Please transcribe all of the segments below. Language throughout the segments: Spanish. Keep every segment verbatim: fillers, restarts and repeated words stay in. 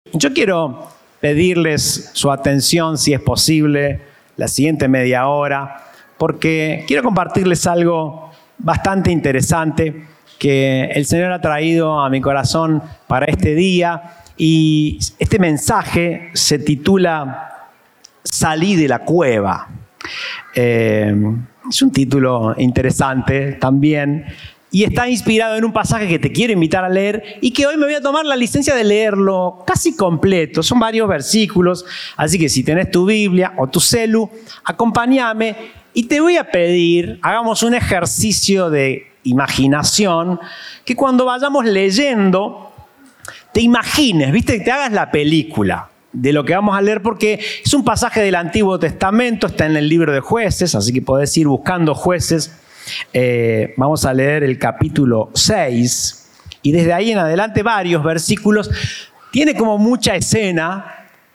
Yo quiero pedirles su atención, si es posible, la siguiente media hora, porque quiero compartirles algo bastante interesante que el Señor ha traído a mi corazón para este día. Y este mensaje se titula Salí de la cueva. Eh, es un título interesante también. Y está inspirado en un pasaje que te quiero invitar a leer y que hoy me voy a tomar la licencia de leerlo casi completo. Son varios versículos, así que si tenés tu Biblia o tu celu, acompáñame y te voy a pedir, hagamos un ejercicio de imaginación, que cuando vayamos leyendo, te imagines, ¿viste? Que te hagas la película de lo que vamos a leer, porque es un pasaje del Antiguo Testamento, está en el libro de Jueces, así que podés ir buscando Jueces. Eh, vamos a leer el capítulo seis y desde ahí en adelante varios versículos. Tiene como mucha escena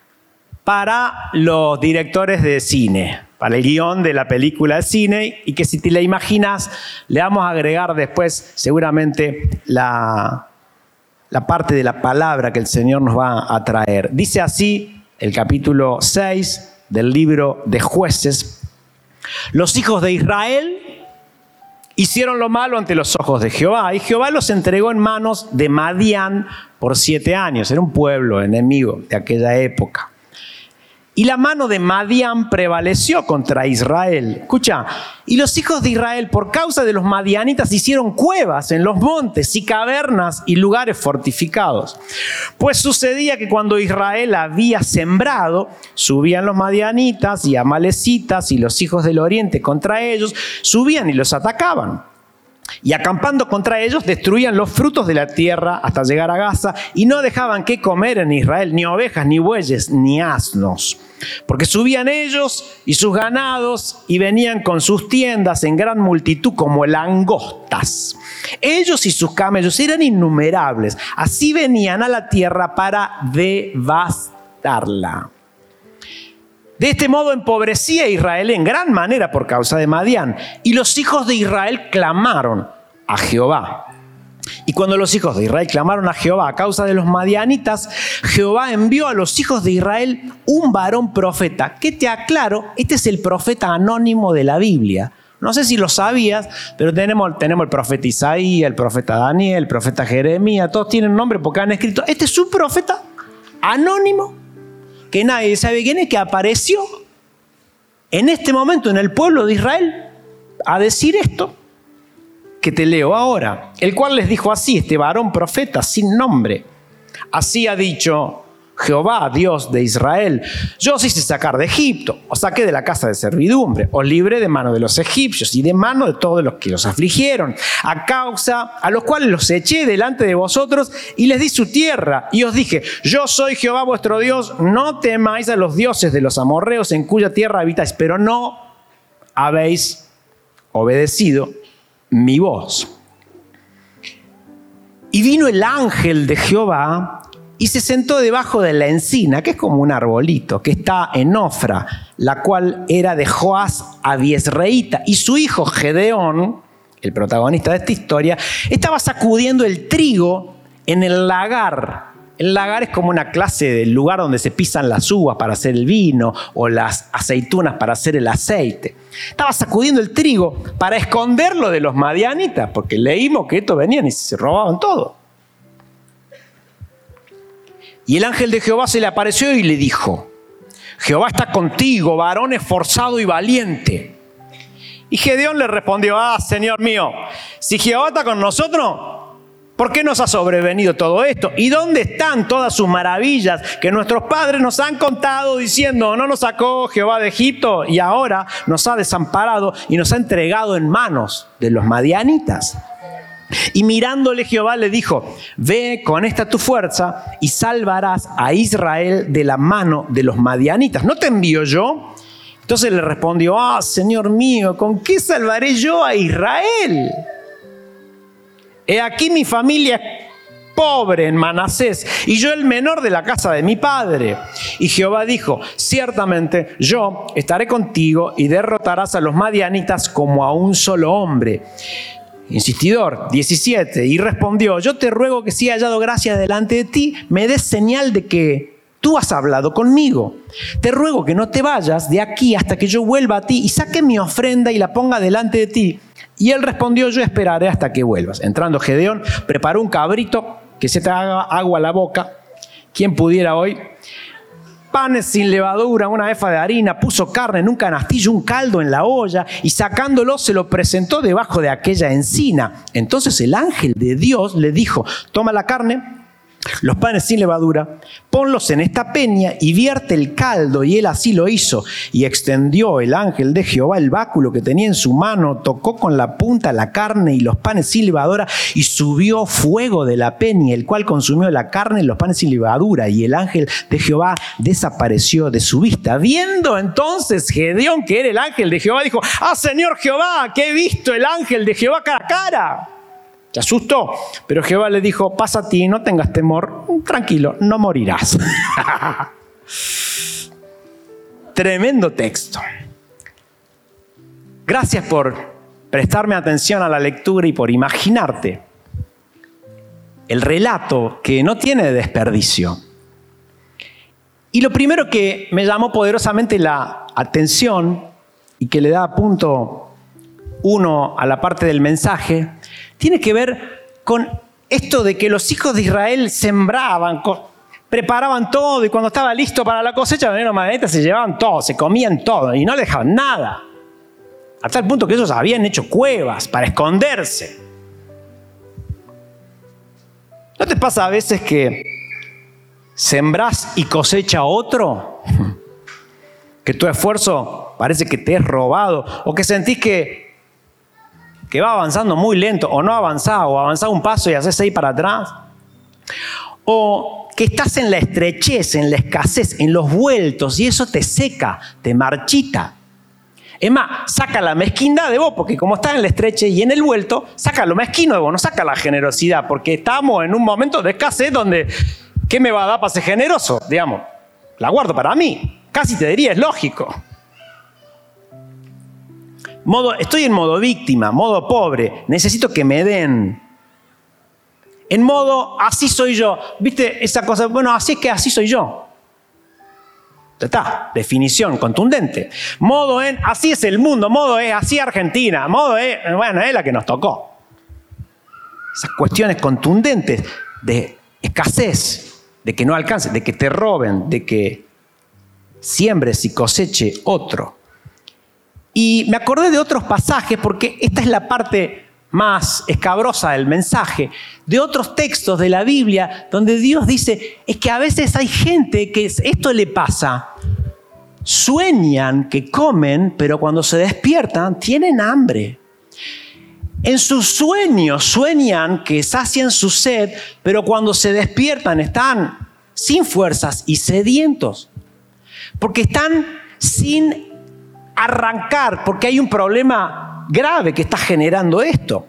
para los directores de cine, para el guión de la película de cine, y que si te la imaginas le vamos a agregar después seguramente la, la parte de la palabra que el Señor nos va a traer. Dice así el capítulo seis del libro de Jueces: los hijos de Israel hicieron lo malo ante los ojos de Jehová, y Jehová los entregó en manos de Madián por siete años. Era un pueblo enemigo de aquella época. Y la mano de Madián prevaleció contra Israel. Escucha, y los hijos de Israel, por causa de los madianitas, hicieron cuevas en los montes y cavernas y lugares fortificados. Pues sucedía que cuando Israel había sembrado, subían los madianitas y amalecitas y los hijos del oriente contra ellos, subían y los atacaban. Y acampando contra ellos, destruían los frutos de la tierra hasta llegar a Gaza, y no dejaban que comer en Israel ni ovejas, ni bueyes, ni asnos. Porque subían ellos y sus ganados y venían con sus tiendas en gran multitud como langostas. Ellos y sus camellos eran innumerables. Así venían a la tierra para devastarla. De este modo empobrecía a Israel en gran manera por causa de Madián. Y los hijos de Israel clamaron a Jehová. Y cuando los hijos de Israel clamaron a Jehová a causa de los madianitas, Jehová envió a los hijos de Israel un varón profeta. Que te aclaro, este es el profeta anónimo de la Biblia. No sé si lo sabías, pero tenemos, tenemos el profeta Isaías, el profeta Daniel, el profeta Jeremías. Todos tienen nombre porque han escrito. Este es un profeta anónimo que nadie sabe quién es, que apareció en este momento en el pueblo de Israel a decir esto que te leo ahora, el cual les dijo así, este varón profeta sin nombre: así ha dicho Jehová, Dios de Israel, yo os hice sacar de Egipto, os saqué de la casa de servidumbre, os libré de mano de los egipcios y de mano de todos los que os afligieron, a causa a los cuales los eché delante de vosotros y les di su tierra, y os dije, yo soy Jehová vuestro Dios, no temáis a los dioses de los amorreos en cuya tierra habitáis, pero no habéis obedecido mi voz. Y vino el ángel de Jehová y se sentó debajo de la encina, que es como un arbolito, que está en Ofra, la cual era de Joás Abiesreíta. Y su hijo Gedeón, el protagonista de esta historia, estaba sacudiendo el trigo en el lagar. El lagar es como una clase de lugar donde se pisan las uvas para hacer el vino o las aceitunas para hacer el aceite. Estaba sacudiendo el trigo para esconderlo de los madianitas, porque leímos que estos venían y se robaban todo. Y el ángel de Jehová se le apareció y le dijo, Jehová está contigo, varón esforzado y valiente. Y Gedeón le respondió, ah, Señor mío, si Jehová está con nosotros, ¿por qué nos ha sobrevenido todo esto? ¿Y dónde están todas sus maravillas que nuestros padres nos han contado diciendo, no nos sacó Jehová de Egipto y ahora nos ha desamparado y nos ha entregado en manos de los madianitas? Y mirándole Jehová le dijo, ve con esta tu fuerza y salvarás a Israel de la mano de los madianitas. ¿No te envío yo? Entonces le respondió, ah, Señor mío, ¿con qué salvaré yo a Israel? He aquí mi familia es pobre en Manasés y yo el menor de la casa de mi padre. Y Jehová dijo, ciertamente yo estaré contigo y derrotarás a los madianitas como a un solo hombre. insistidor, diecisiete, y respondió: yo te ruego que si he hallado gracia delante de ti, me des señal de que tú has hablado conmigo. Te ruego que no te vayas de aquí hasta que yo vuelva a ti y saque mi ofrenda y la ponga delante de ti. Y él respondió: yo esperaré hasta que vuelvas. Entrando Gedeón, preparó un cabrito que se te haga agua a la boca. ¿Quién pudiera hoy? Panes sin levadura, una efa de harina, puso carne en un canastillo, un caldo en la olla, y sacándolo se lo presentó debajo de aquella encina. Entonces el ángel de Dios le dijo: toma la carne, los panes sin levadura, ponlos en esta peña y vierte el caldo. Y él así lo hizo. Y extendió el ángel de Jehová el báculo que tenía en su mano, tocó con la punta la carne y los panes sin levadura, y subió fuego de la peña, el cual consumió la carne y los panes sin levadura. Y el ángel de Jehová desapareció de su vista. Viendo entonces Gedeón que era el ángel de Jehová, dijo: ¡ah, Señor Jehová, que he visto el ángel de Jehová cara a cara! Se asustó, pero Jehová le dijo: pasa a ti, no tengas temor, tranquilo, no morirás. Tremendo texto. Gracias por prestarme atención a la lectura y por imaginarte el relato que no tiene desperdicio. Y lo primero que me llamó poderosamente la atención y que le da punto uno a la parte del mensaje, tiene que ver con esto de que los hijos de Israel sembraban, preparaban todo, y cuando estaba listo para la cosecha, venían madenetas, se llevaban todo, se comían todo y no dejaban nada. A tal punto que ellos habían hecho cuevas para esconderse. ¿No te pasa a veces que sembrás y cosecha otro? Que tu esfuerzo parece que te es robado, o que sentís que que va avanzando muy lento, o no avanzás, o avanzás un paso y haces seis para atrás, o que estás en la estrechez, en la escasez, en los vueltos, y eso te seca, te marchita. Es más, saca la mezquindad de vos, porque como estás en la estrechez y en el vuelto, saca lo mezquino de vos, no saca la generosidad, porque estamos en un momento de escasez donde, ¿qué me va a dar para ser generoso? Digamos, la guardo para mí, casi te diría, es lógico. Modo, estoy en modo víctima, modo pobre, necesito que me den. En modo, así soy yo. ¿Viste esa cosa? Bueno, así es que así soy yo. Ya está, definición contundente. Modo en, así es el mundo, modo es, así Argentina, modo es, bueno, es la que nos tocó. Esas cuestiones contundentes de escasez, de que no alcances, de que te roben, de que siembres y coseche otro. Y me acordé de otros pasajes, porque esta es la parte más escabrosa del mensaje, de otros textos de la Biblia donde Dios dice, es que a veces hay gente que esto le pasa. Sueñan que comen, pero cuando se despiertan tienen hambre. En sus sueños sueñan que sacian su sed, pero cuando se despiertan están sin fuerzas y sedientos. Porque están sin arrancar, porque hay un problema grave que está generando esto.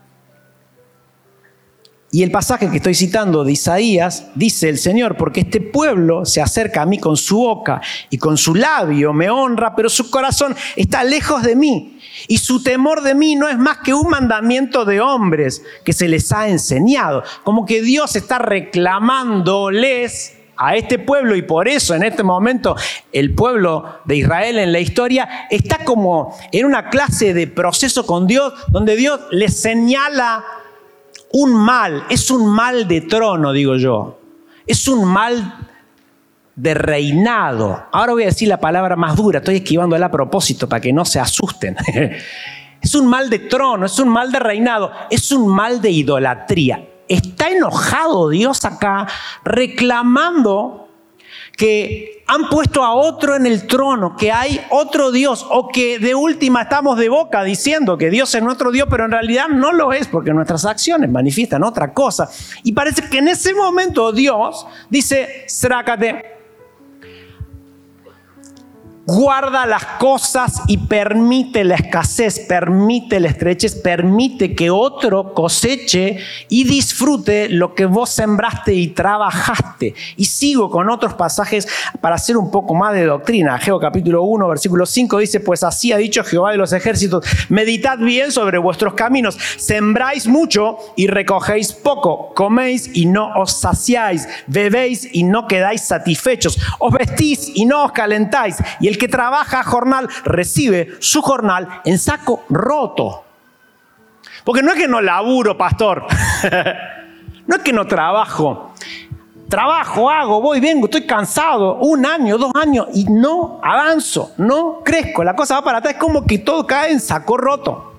Y el pasaje que estoy citando de Isaías, dice el Señor: porque este pueblo se acerca a mí con su boca y con su labio me honra, pero su corazón está lejos de mí, y su temor de mí no es más que un mandamiento de hombres que se les ha enseñado. Como que Dios está reclamándoles a este pueblo, y por eso en este momento el pueblo de Israel en la historia está como en una clase de proceso con Dios, donde Dios les señala un mal. Es un mal de trono, digo yo. Es un mal de reinado. Ahora voy a decir la palabra más dura, estoy esquivándola a propósito para que no se asusten. Es un mal de trono, es un mal de reinado, es un mal de idolatría. Está enojado Dios acá, reclamando que han puesto a otro en el trono, que hay otro Dios, o que de última estamos de boca diciendo que Dios es nuestro Dios, pero en realidad no lo es, porque nuestras acciones manifiestan otra cosa. Y parece que en ese momento Dios dice: strácate. guarda las cosas y permite la escasez, permite la estrechez, permite que otro coseche y disfrute lo que vos sembraste y trabajaste. Y sigo con otros pasajes para hacer un poco más de doctrina. Ageo capítulo uno, versículo cinco dice, pues así ha dicho Jehová de los ejércitos, meditad bien sobre vuestros caminos, sembráis mucho y recogéis poco, coméis y no os saciáis, bebéis y no quedáis satisfechos, os vestís y no os calentáis, y el que trabaja a jornal recibe su jornal en saco roto. Porque no es que no laburo, pastor. No es que no trabajo. Trabajo, hago, voy, vengo, estoy cansado. Un año, dos años y no avanzo, no crezco. La cosa va para atrás, es como que todo cae en saco roto.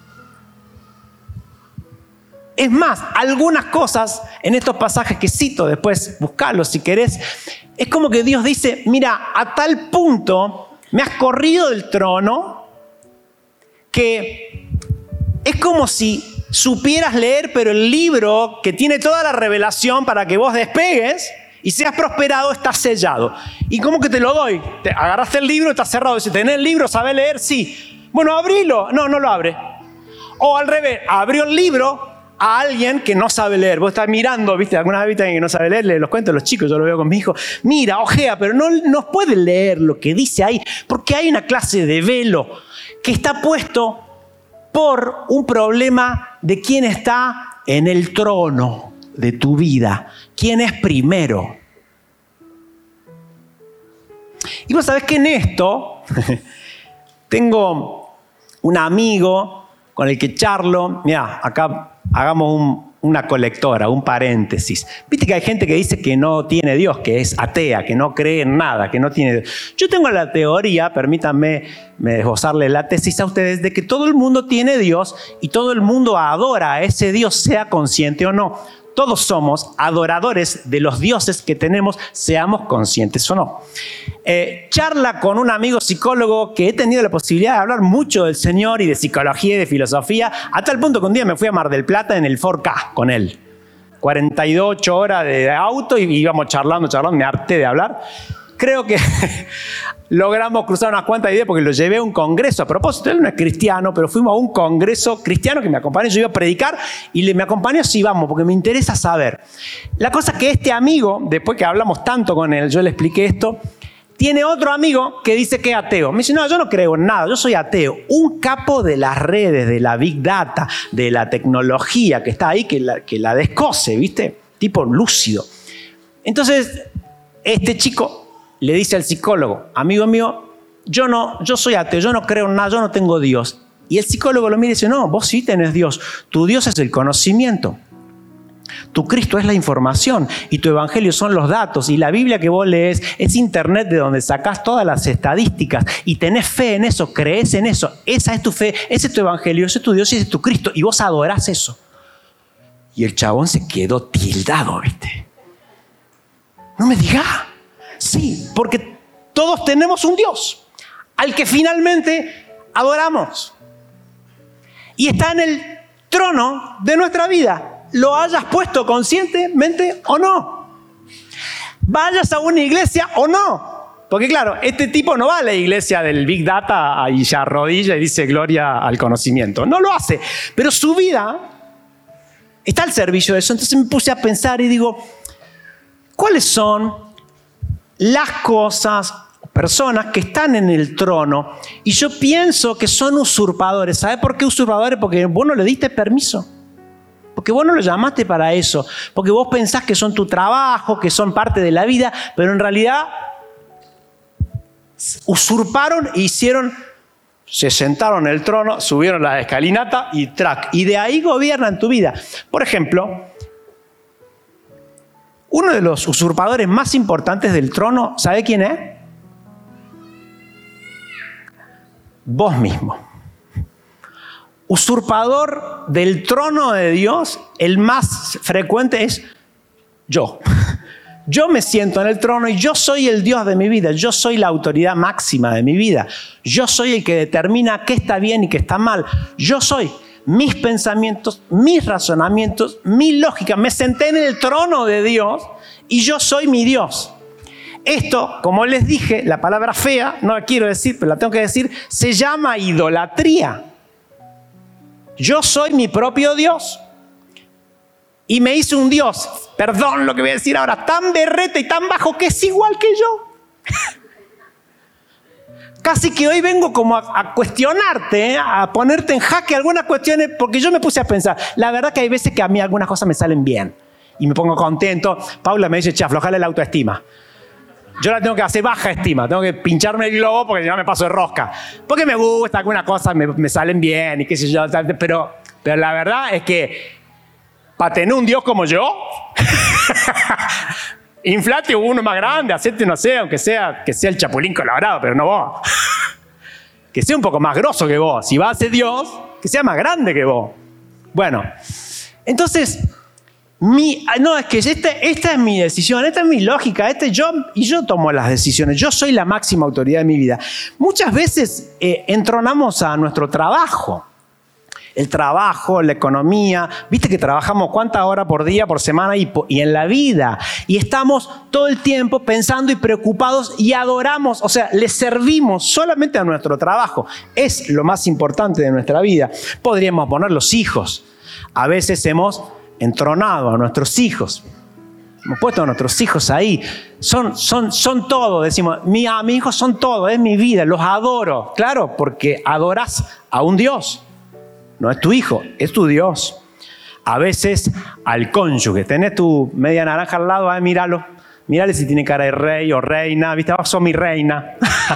Es más, algunas cosas en estos pasajes que cito, después buscarlos si querés, es como que Dios dice, mira, a tal punto me has corrido del trono que es como si supieras leer, pero el libro que tiene toda la revelación para que vos despegues y seas prosperado está sellado. Y como que te lo doy, te agarraste el libro, está cerrado. Dice, ¿tenés el libro? ¿Sabés leer? Sí. Bueno, abrilo. No, no lo abre. O al revés, abrió el libro a alguien que no sabe leer. Vos estás mirando, ¿viste? Alguna vez viste a alguien que no sabe leer, le los cuento a los chicos, yo lo veo con mi hijo. Mira, ojea, pero no, no puede leer lo que dice ahí, porque hay una clase de velo que está puesto por un problema de quién está en el trono de tu vida, quién es primero. Y vos sabés que en esto tengo un amigo con el que charlo. Mirá, acá hagamos un, una colectora, un paréntesis. Viste que hay gente que dice que no tiene Dios, que es atea, que no cree en nada, que no tiene Dios. Yo tengo la teoría, permítanme esbozarle la tesis a ustedes, de que todo el mundo tiene Dios y todo el mundo adora a ese Dios, sea consciente o no. Todos somos adoradores de los dioses que tenemos, seamos conscientes o no. Eh, charla con un amigo psicólogo que he tenido la posibilidad de hablar mucho del Señor y de psicología y de filosofía, a tal punto que un día me fui a Mar del Plata en el Ford Ka con él. cuarenta y ocho horas de auto y íbamos charlando, charlando, me harté de hablar. Creo que logramos cruzar unas cuantas ideas porque lo llevé a un congreso. A propósito, él no es cristiano, pero fuimos a un congreso cristiano que me acompañó. Yo iba a predicar y le, me acompañó, sí, vamos, porque me interesa saber. La cosa es que este amigo, después que hablamos tanto con él, yo le expliqué esto, tiene otro amigo que dice que es ateo. Me dice, no, yo no creo en nada, yo soy ateo. Un capo de las redes, de la Big Data, de la tecnología que está ahí, que la, que la descoce, ¿viste? Tipo lúcido. Entonces, este chico le dice al psicólogo, amigo mío, yo no, yo soy ateo, yo no creo en nada, yo no tengo Dios. Y el psicólogo lo mira y dice, no, vos sí tenés Dios. Tu Dios es el conocimiento. Tu Cristo es la información y tu evangelio son los datos. Y la Biblia que vos lees es internet de donde sacás todas las estadísticas y tenés fe en eso, crees en eso. Esa es tu fe, ese es tu evangelio, ese es tu Dios y ese es tu Cristo. Y vos adorás eso. Y el chabón se quedó tildado, ¿viste? No me digas. Sí, porque todos tenemos un Dios al que finalmente adoramos. Y está en el trono de nuestra vida. Lo hayas puesto conscientemente o no. Vayas a una iglesia o no. Porque claro, este tipo no va a la iglesia del Big Data y se arrodilla y dice gloria al conocimiento. No lo hace. Pero su vida está al servicio de eso. Entonces me puse a pensar y digo, ¿cuáles son las cosas, personas que están en el trono? Y yo pienso que son usurpadores. ¿Sabe por qué usurpadores? Porque vos no le diste permiso. Porque vos no lo llamaste para eso. Porque vos pensás que son tu trabajo, que son parte de la vida, pero en realidad usurparon e hicieron, se sentaron en el trono, subieron la escalinata y track. Y de ahí gobiernan tu vida. Por ejemplo, uno de los usurpadores más importantes del trono, ¿sabe quién es? Vos mismo. Usurpador del trono de Dios, el más frecuente es yo. Yo me siento en el trono y yo soy el Dios de mi vida. Yo soy la autoridad máxima de mi vida. Yo soy el que determina qué está bien y qué está mal. Yo soy. Mis pensamientos, mis razonamientos, mi lógica. Me senté en el trono de Dios y yo soy mi Dios. Esto, como les dije, la palabra fea, no la quiero decir, pero la tengo que decir, se llama idolatría. Yo soy mi propio Dios. Y me hice un Dios, perdón lo que voy a decir ahora, tan berreta y tan bajo que es igual que yo. Casi que hoy vengo como a, a cuestionarte, ¿eh? A ponerte en jaque algunas cuestiones, porque yo me puse a pensar, la verdad que hay veces que a mí algunas cosas me salen bien y me pongo contento. Paula me dice, che, aflojale la autoestima. Yo la tengo que hacer baja estima, tengo que pincharme el globo porque ya me paso de rosca. Porque me gusta, algunas cosas me, me salen bien y qué sé yo, pero, pero la verdad es que para tener un Dios como yo, inflate uno más grande, hacete, no sé, aunque sea, que sea el Chapulín Colorado, pero no vos. Que sea un poco más grosso que vos. Si va a ser Dios, que sea más grande que vos. Bueno, entonces, mi, no, es que esta, esta es mi decisión, esta es mi lógica, este yo, y yo tomo las decisiones, yo soy la máxima autoridad de mi vida. Muchas veces eh, entronamos a nuestro trabajo. El trabajo, la economía, viste que trabajamos cuántas horas por día, por semana y, y en la vida. Y estamos todo el tiempo pensando y preocupados y adoramos, o sea, le servimos solamente a nuestro trabajo. Es lo más importante de nuestra vida. Podríamos poner los hijos. A veces hemos entronado a nuestros hijos. Hemos puesto a nuestros hijos ahí. Son, son, son todo, decimos, mi, a mis hijos son todo, es mi vida, los adoro. Claro, porque adoras a un Dios. No es tu hijo, es tu Dios. A veces al cónyuge. Tenés tu media naranja al lado, ah, míralo. Mírale si tiene cara de rey o reina. ¿Viste? Vos sos mi reina.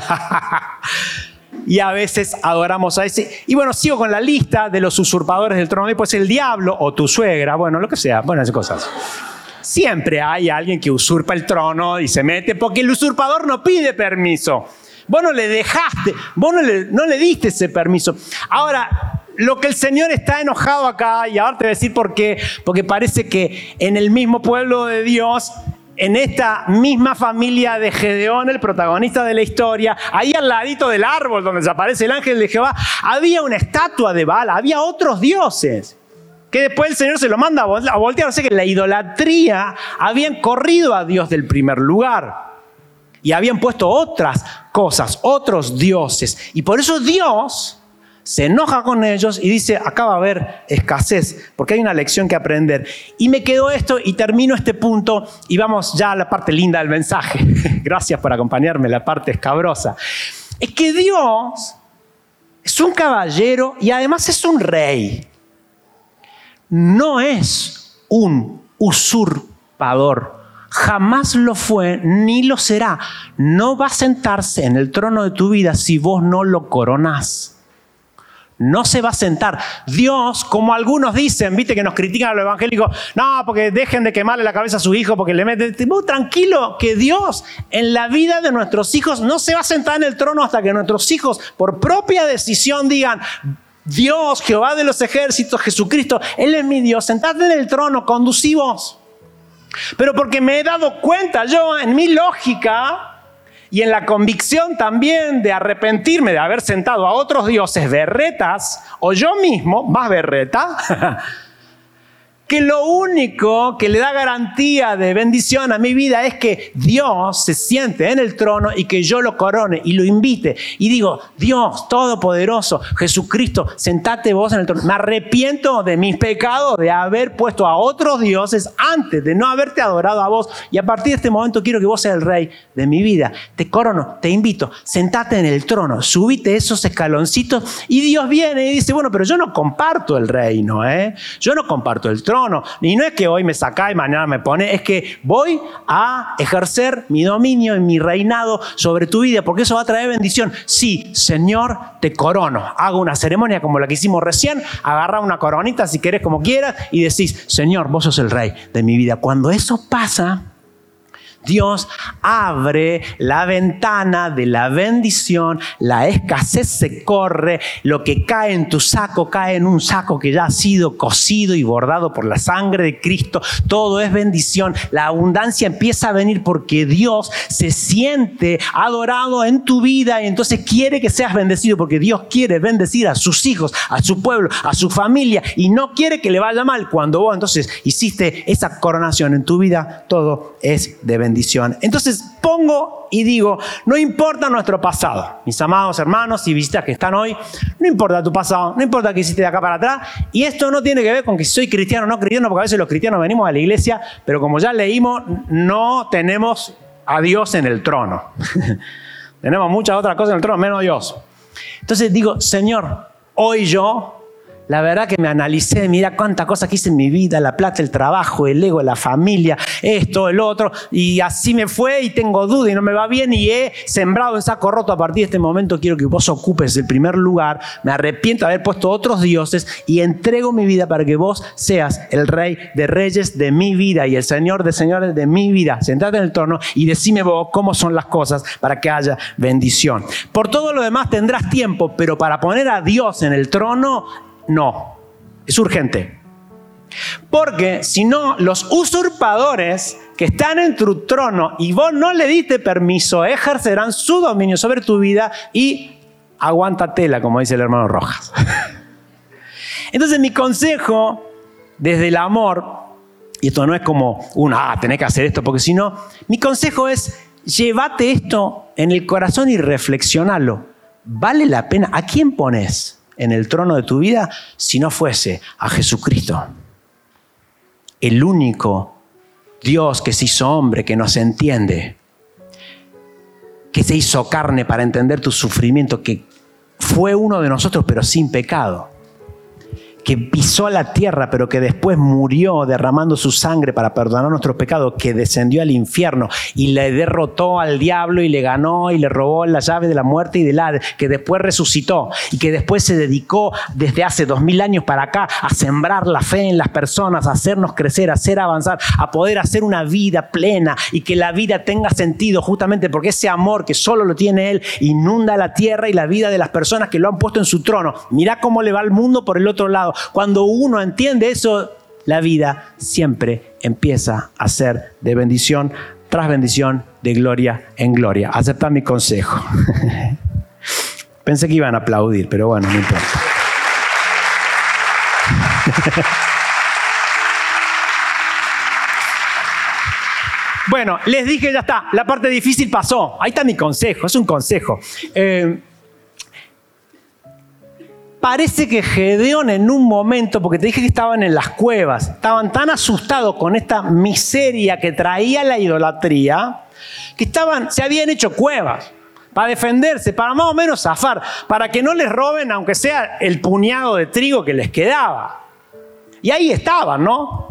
Y a veces adoramos a ese. Y bueno, sigo con la lista de los usurpadores del trono. Después el diablo o tu suegra. Bueno, lo que sea. Bueno, esas cosas. Siempre hay alguien que usurpa el trono y se mete porque el usurpador no pide permiso. Vos no le dejaste, vos no le, no le diste ese permiso. Ahora, lo que el Señor está enojado acá, y ahora te voy a decir por qué, porque parece que en el mismo pueblo de Dios, en esta misma familia de Gedeón, el protagonista de la historia, ahí al ladito del árbol donde desaparece el ángel de Jehová, había una estatua de Baal, había otros dioses, que después el Señor se lo manda a voltear. O sea que la idolatría habían corrido a Dios del primer lugar. Y habían puesto otras cosas, otros dioses. Y por eso Dios se enoja con ellos y dice, acá va a haber escasez, porque hay una lección que aprender. Y me quedó esto y termino este punto y vamos ya a la parte linda del mensaje. Gracias por acompañarme, la parte escabrosa. Es que Dios es un caballero y además es un rey. No es un usurpador. Jamás lo fue ni lo será. No va a sentarse en el trono de tu vida si vos no lo coronás. No se va a sentar. Dios, como algunos dicen, viste que nos critican a los evangélicos, no, porque dejen de quemarle la cabeza a su hijo, porque le meten. Vos tranquilo, que Dios en la vida de nuestros hijos no se va a sentar en el trono hasta que nuestros hijos, por propia decisión, digan, Dios, Jehová de los ejércitos, Jesucristo, Él es mi Dios, sentate en el trono, conducí vos. Pero porque me he dado cuenta yo en mi lógica y en la convicción también de arrepentirme de haber sentado a otros dioses berretas, o yo mismo, más berreta, que lo único que le da garantía de bendición a mi vida es que Dios se siente en el trono y que yo lo corone y lo invite. Y digo, Dios Todopoderoso, Jesucristo, sentate vos en el trono. Me arrepiento de mis pecados, de haber puesto a otros dioses antes, de no haberte adorado a vos. Y a partir de este momento quiero que vos seas el rey de mi vida. Te corono, te invito, sentate en el trono, subite esos escaloncitos. Y Dios viene y dice, bueno, pero yo no comparto el reino, ¿eh? Yo no comparto el trono. Y no es que hoy me saca y mañana me pone, es que voy a ejercer mi dominio y mi reinado sobre tu vida, porque eso va a traer bendición. Sí, Señor, te corono. Hago una ceremonia como la que hicimos recién, agarra una coronita si querés como quieras y decís, Señor, vos sos el rey de mi vida. Cuando eso pasa, Dios abre la ventana de la bendición, la escasez se corre, lo que cae en tu saco cae en un saco que ya ha sido cosido y bordado por la sangre de Cristo. Todo es bendición, la abundancia empieza a venir porque Dios se siente adorado en tu vida y entonces quiere que seas bendecido, porque Dios quiere bendecir a sus hijos, a su pueblo, a su familia, y no quiere que le vaya mal. Cuando vos entonces hiciste esa coronación en tu vida, todo es de bendición. bendición. Entonces pongo y digo, no importa nuestro pasado, mis amados hermanos y visitas que están hoy, no importa tu pasado, no importa qué hiciste de acá para atrás, y esto no tiene que ver con que si soy cristiano o no cristiano, porque a veces los cristianos venimos a la iglesia, pero como ya leímos, no tenemos a Dios en el trono. Tenemos muchas otras cosas en el trono, menos Dios. Entonces digo, Señor, hoy yo, la verdad que me analicé, mira cuántas cosas que hice en mi vida, la plata, el trabajo, el ego, la familia, esto, el otro, y así me fue y tengo duda y no me va bien y he sembrado en saco roto. A partir de este momento quiero que vos ocupes el primer lugar, me arrepiento de haber puesto otros dioses y entrego mi vida para que vos seas el rey de reyes de mi vida y el señor de señores de mi vida. Sentate en el trono y decime vos cómo son las cosas para que haya bendición. Por todo lo demás tendrás tiempo, pero para poner a Dios en el trono, no, es urgente. Porque si no, los usurpadores que están en tu trono y vos no le diste permiso, ejercerán su dominio sobre tu vida y aguántatela, como dice el hermano Rojas. Entonces mi consejo desde el amor, y esto no es como un, ah, tenés que hacer esto, porque si no, mi consejo es, llévate esto en el corazón y reflexionalo. ¿Vale la pena? ¿A quién pones en el trono de tu vida si no fuese a Jesucristo? El único Dios que se hizo hombre, que nos entiende, que se hizo carne para entender tu sufrimiento, que fue uno de nosotros pero sin pecado, que pisó la tierra pero que después murió derramando su sangre para perdonar nuestros pecados, que descendió al infierno y le derrotó al diablo y le ganó y le robó la llave de la muerte y del Hades, que después resucitó y que después se dedicó desde hace dos mil años para acá a sembrar la fe en las personas, a hacernos crecer, a hacer avanzar, a poder hacer una vida plena y que la vida tenga sentido, justamente porque ese amor que solo lo tiene Él inunda la tierra y la vida de las personas que lo han puesto en su trono. Mirá cómo le va al mundo por el otro lado. Cuando uno entiende eso, la vida siempre empieza a ser de bendición tras bendición, de gloria en gloria. Aceptá mi consejo. Pensé que iban a aplaudir, pero bueno, no importa. Bueno, les dije, ya está, la parte difícil pasó. Ahí está mi consejo, es un consejo. Eh, Parece que Gedeón en un momento, porque te dije que estaban en las cuevas, estaban tan asustados con esta miseria que traía la idolatría, que estaban, se habían hecho cuevas para defenderse, para más o menos zafar, para que no les roben aunque sea el puñado de trigo que les quedaba. Y ahí estaban, ¿no?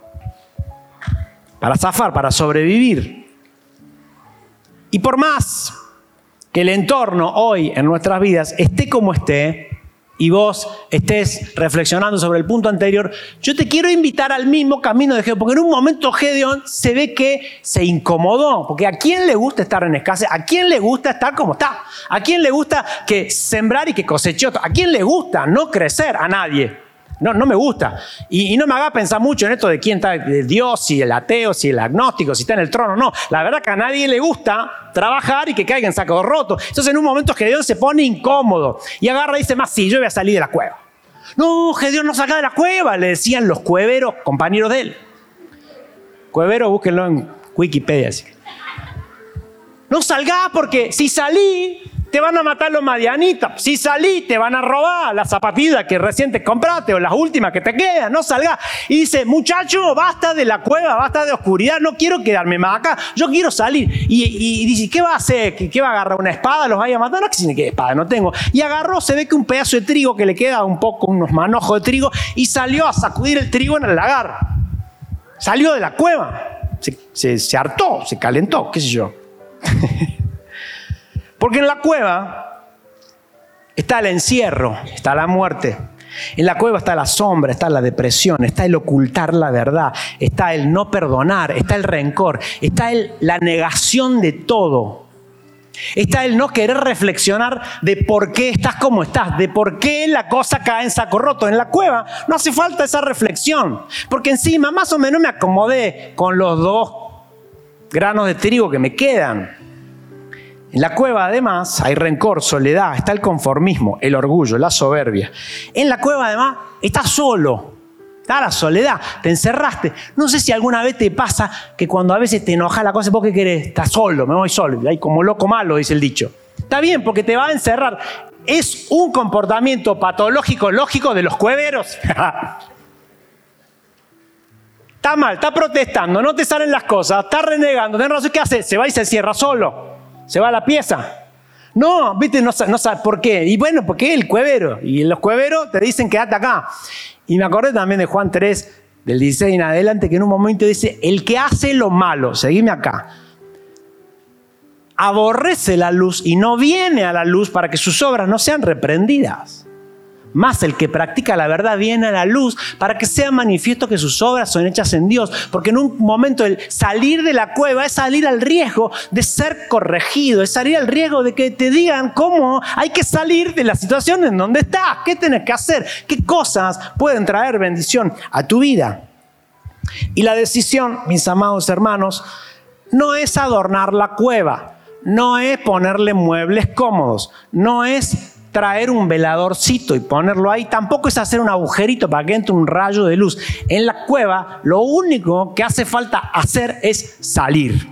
Para zafar, para sobrevivir. Y por más que el entorno hoy en nuestras vidas esté como esté, y vos estés reflexionando sobre el punto anterior, yo te quiero invitar al mismo camino de Gedeón, porque en un momento Gedeón se ve que se incomodó, porque ¿a quién le gusta estar en escasez? ¿A quién le gusta estar como está? ¿A quién le gusta que sembrar y que coseche otro? ¿A quién le gusta no crecer? A nadie. No, no me gusta. Y, y no me haga pensar mucho en esto de quién está, de Dios, si el ateo, si el agnóstico, si está en el trono. No, la verdad que a nadie le gusta trabajar y que caiga en saco roto. Entonces en un momento Gedeón se pone incómodo y agarra y dice, más sí, yo voy a salir de la cueva. No, Gedeón no salga de la cueva, le decían los cueveros, compañeros de él. Cuevero, búsquenlo en Wikipedia. Así. No salga porque si salí, te van a matar los madianitas. Si salí, te van a robar las zapatillas que recién te compraste o las últimas que te quedan. No salga. Y dice, muchacho, basta de la cueva, basta de oscuridad. No quiero quedarme más acá. Yo quiero salir. Y, y, y dice, ¿qué va a hacer? ¿Qué, qué va a agarrar? ¿Una espada? ¿Los vaya a matar? No, que qué espada, no tengo. Y agarró, se ve que un pedazo de trigo que le queda un poco, unos manojos de trigo, y salió a sacudir el trigo en el lagar. Salió de la cueva. Se, se, se hartó, se calentó, qué sé yo. Porque en la cueva está el encierro, está la muerte. En la cueva está la sombra, está la depresión, está el ocultar la verdad, está el no perdonar, está el rencor, está el, la negación de todo. Está el no querer reflexionar de por qué estás como estás, de por qué la cosa cae en saco roto. En la cueva no hace falta esa reflexión, porque encima más o menos me acomodé con los dos granos de trigo que me quedan. En la cueva, además, hay rencor, soledad, está el conformismo, el orgullo, la soberbia. En la cueva, además, estás solo. Está la soledad, te encerraste. No sé si alguna vez te pasa que cuando a veces te enoja la cosa, ¿vos qué querés? Estás solo, me voy solo. Ahí como loco malo, dice el dicho. Está bien, porque te va a encerrar. Es un comportamiento patológico, lógico de los cueveros. Está mal, está protestando, no te salen las cosas, está renegando, tenés razón, ¿qué hace? Se va y se cierra solo. Se va a la pieza. No, viste, no, no sabes por qué. Y bueno, porque es el cuevero. Y los cueveros te dicen quédate acá. Y me acordé también de Juan tres, del dieciséis en adelante, que en un momento dice, el que hace lo malo, seguime acá, aborrece la luz y no viene a la luz para que sus obras no sean reprendidas. Más el que practica la verdad viene a la luz para que sea manifiesto que sus obras son hechas en Dios. Porque en un momento el salir de la cueva es salir al riesgo de ser corregido, es salir al riesgo de que te digan cómo hay que salir de la situación en donde estás, qué tenés que hacer, qué cosas pueden traer bendición a tu vida. Y la decisión, mis amados hermanos, no es adornar la cueva, no es ponerle muebles cómodos, no es traer un veladorcito y ponerlo ahí, tampoco es hacer un agujerito para que entre un rayo de luz. En la cueva lo único que hace falta hacer es salir.